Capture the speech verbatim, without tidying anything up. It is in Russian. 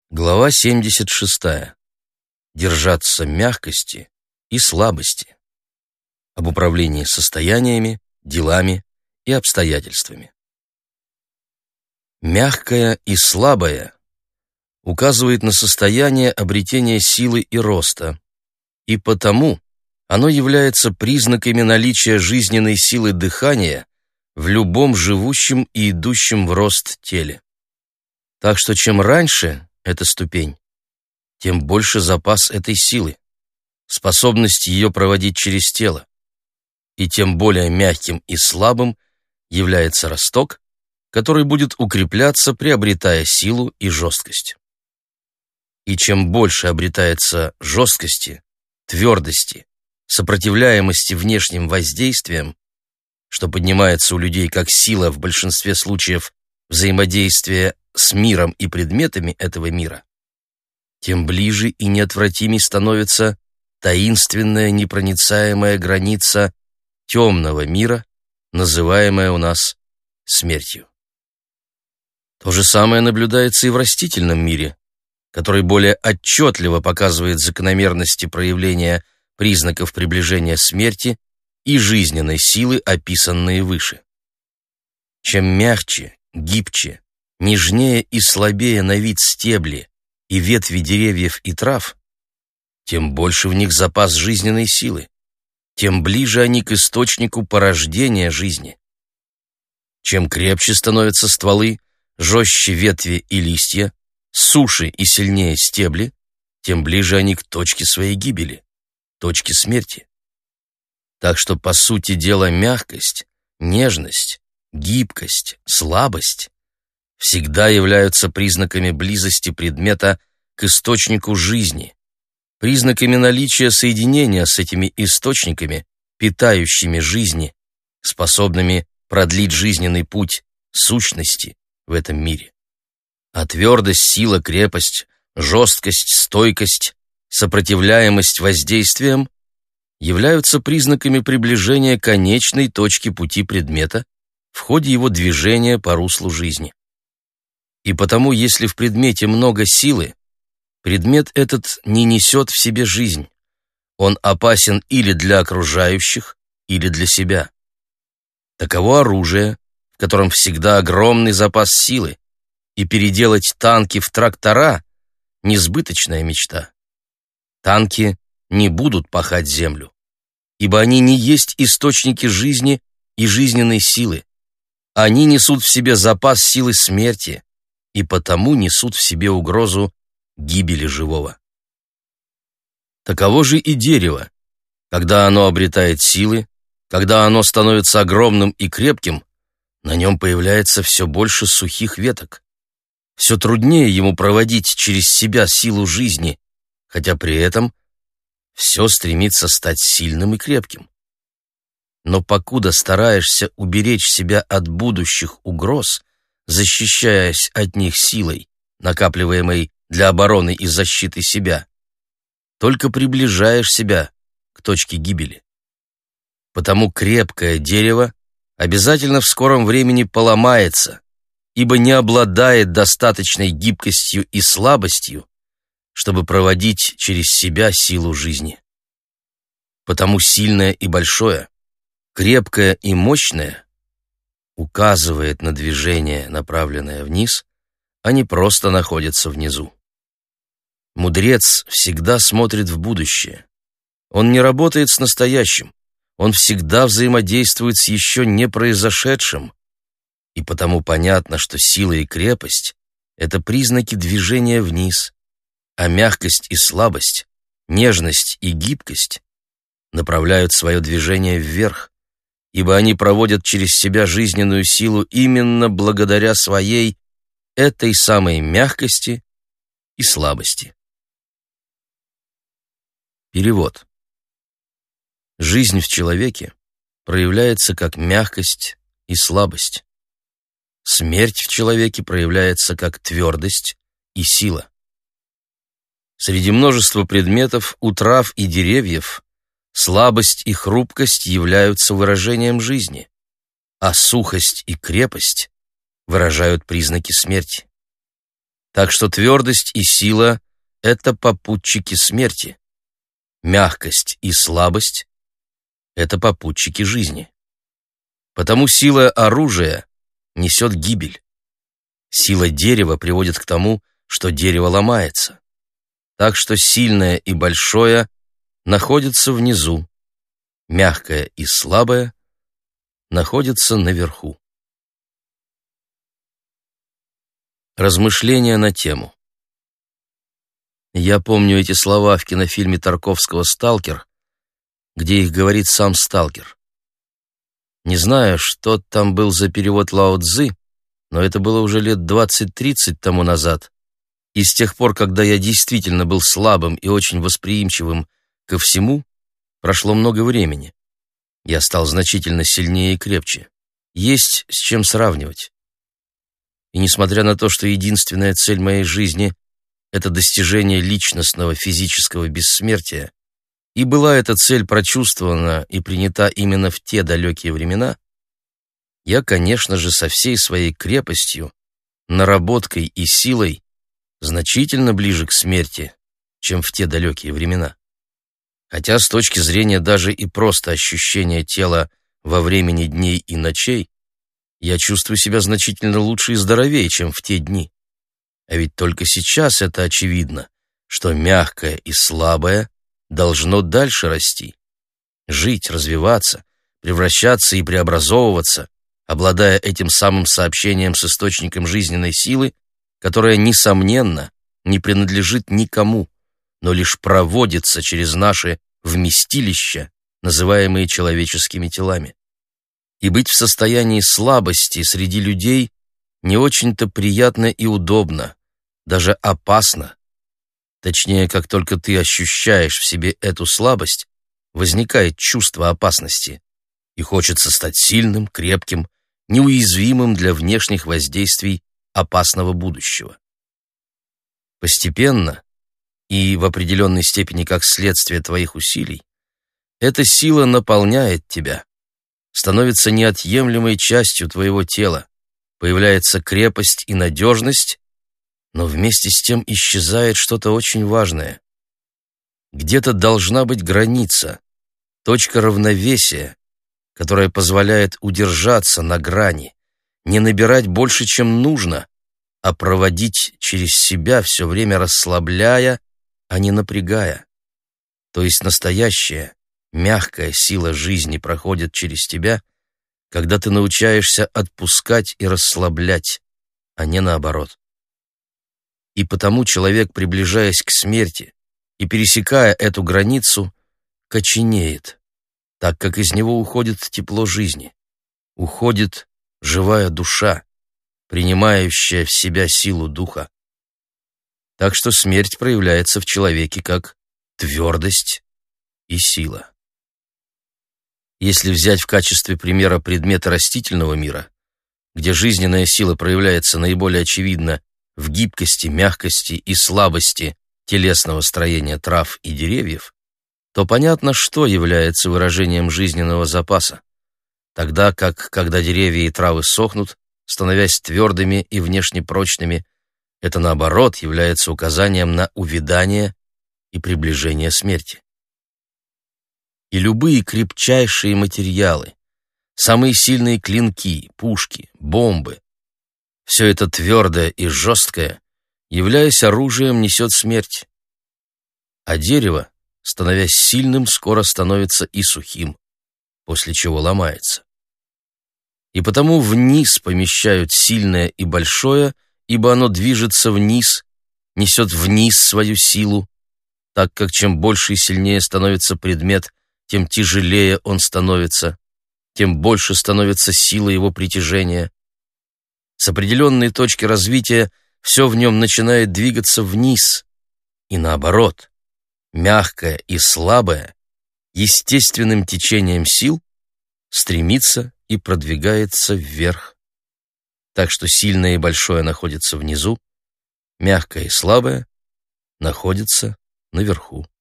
Глава семьдесят шестая. Держаться мягкости и слабости. Об управлении состояниями, делами и обстоятельствами. Мягкое и слабое указывает на состояние обретения силы и роста, и потому оно является признаками наличия жизненной силы дыхания в любом живущем и идущем в рост теле. Так что чем раньше эта ступень, тем больше запас этой силы, способность ее проводить через тело, и тем более мягким и слабым является росток, который будет укрепляться, приобретая силу и жесткость. И чем больше обретается жесткости, твердости, сопротивляемости внешним воздействиям, что поднимается у людей как сила в большинстве случаев взаимодействия с миром и предметами этого мира, тем ближе и неотвратимей становится таинственная непроницаемая граница темного мира, называемая у нас смертью. То же самое наблюдается и в растительном мире, который более отчетливо показывает закономерности проявления признаков приближения смерти и жизненной силы, описанные выше. Чем мягче, гибче, нежнее и слабее на вид стебли и ветви деревьев и трав, тем больше в них запас жизненной силы, тем ближе они к источнику порождения жизни. Чем крепче становятся стволы, жестче ветви и листья, суше и сильнее стебли, тем ближе они к точке своей гибели, точке смерти. Так что, по сути дела, мягкость, нежность, гибкость, слабость всегда являются признаками близости предмета к источнику жизни, признаками наличия соединения с этими источниками, питающими жизни, способными продлить жизненный путь сущности в этом мире. А твердость, сила, крепость, жесткость, стойкость, сопротивляемость воздействиям являются признаками приближения конечной точки пути предмета в ходе его движения по руслу жизни. И потому, если в предмете много силы, предмет этот не несет в себе жизнь. Он опасен или для окружающих, или для себя. Таково оружие, в котором всегда огромный запас силы, и переделать танки в трактора – несбыточная мечта. Танки не будут пахать землю, ибо они не есть источники жизни и жизненной силы. Они несут в себе запас силы смерти, и потому несут в себе угрозу гибели живого. Таково же и дерево. Когда оно обретает силы, когда оно становится огромным и крепким, на нем появляется все больше сухих веток. Все труднее ему проводить через себя силу жизни, хотя при этом все стремится стать сильным и крепким. Но покуда стараешься уберечь себя от будущих угроз, защищаясь от них силой, накапливаемой для обороны и защиты себя, только приближаешь себя к точке гибели. Потому крепкое дерево обязательно в скором времени поломается, ибо не обладает достаточной гибкостью и слабостью, чтобы проводить через себя силу жизни. Потому сильное и большое, крепкое и мощное указывает на движение, направленное вниз, а не просто находится внизу. Мудрец всегда смотрит в будущее. Он не работает с настоящим, он всегда взаимодействует с еще не произошедшим, и потому понятно, что сила и крепость — это признаки движения вниз, а мягкость и слабость, нежность и гибкость направляют свое движение вверх, ибо они проводят через себя жизненную силу именно благодаря своей этой самой мягкости и слабости. Перевод. Жизнь в человеке проявляется как мягкость и слабость. Смерть в человеке проявляется как твердость и сила. Среди множества предметов у трав и деревьев слабость и хрупкость являются выражением жизни, а сухость и крепость выражают признаки смерти. Так что твердость и сила — это попутчики смерти. Мягкость и слабость — это попутчики жизни. Потому сила оружия несет гибель. Сила дерева приводит к тому, что дерево ломается. Так что сильное и большое находятся внизу, мягкое и слабое находятся наверху. Размышления на тему. Я помню эти слова в кинофильме Тарковского «Сталкер», где их говорит сам сталкер. Не знаю, что там был за перевод Лао Цзы, но это было уже лет двадцать-тридцать тому назад. И с тех пор, когда я действительно был слабым и очень восприимчивым ко всему, прошло много времени. Я стал значительно сильнее и крепче. Есть с чем сравнивать. И несмотря на то, что единственная цель моей жизни — это достижение личностного физического бессмертия, и была эта цель прочувствована и принята именно в те далекие времена, я, конечно же, со всей своей крепостью, наработкой и силой значительно ближе к смерти, чем в те далекие времена. Хотя с точки зрения даже и просто ощущения тела во времени дней и ночей, я чувствую себя значительно лучше и здоровее, чем в те дни. А ведь только сейчас это очевидно, что мягкое и слабое должно дальше расти, жить, развиваться, превращаться и преобразовываться, обладая этим самым сообщением с источником жизненной силы, которая, несомненно, не принадлежит никому, но лишь проводится через наши вместилища, называемые человеческими телами. И быть в состоянии слабости среди людей не очень-то приятно и удобно, даже опасно. Точнее, как только ты ощущаешь в себе эту слабость, возникает чувство опасности, и хочется стать сильным, крепким, неуязвимым для внешних воздействий опасного будущего. Постепенно и в определенной степени как следствие твоих усилий, эта сила наполняет тебя, становится неотъемлемой частью твоего тела, появляется крепость и надежность, но вместе с тем исчезает что-то очень важное. Где-то должна быть граница, точка равновесия, которая позволяет удержаться на грани, не набирать больше, чем нужно, а проводить через себя, все время расслабляя, а не напрягая. То есть настоящая, мягкая сила жизни проходит через тебя, когда ты научаешься отпускать и расслаблять, а не наоборот. И потому человек, приближаясь к смерти и пересекая эту границу, коченеет, так как из него уходит тепло жизни, уходит живая душа, принимающая в себя силу духа. Так что смерть проявляется в человеке как твердость и сила. Если взять в качестве примера предметы растительного мира, где жизненная сила проявляется наиболее очевидно в гибкости, мягкости и слабости телесного строения трав и деревьев, то понятно, что является выражением жизненного запаса, тогда как, когда деревья и травы сохнут, становясь твердыми и внешне прочными, это, наоборот, является указанием на увядание и приближение смерти. И любые крепчайшие материалы, самые сильные клинки, пушки, бомбы, все это твердое и жесткое, являясь оружием, несет смерть. А дерево, становясь сильным, скоро становится и сухим, после чего ломается. И потому вниз помещают сильное и большое, ибо оно движется вниз, несет вниз свою силу, так как чем больше и сильнее становится предмет, тем тяжелее он становится, тем больше становится сила его притяжения. С определенной точки развития все в нем начинает двигаться вниз, и наоборот, мягкое и слабое, естественным течением сил, стремится и продвигается вверх. Так что сильное и большое находится внизу, мягкое и слабое находится наверху.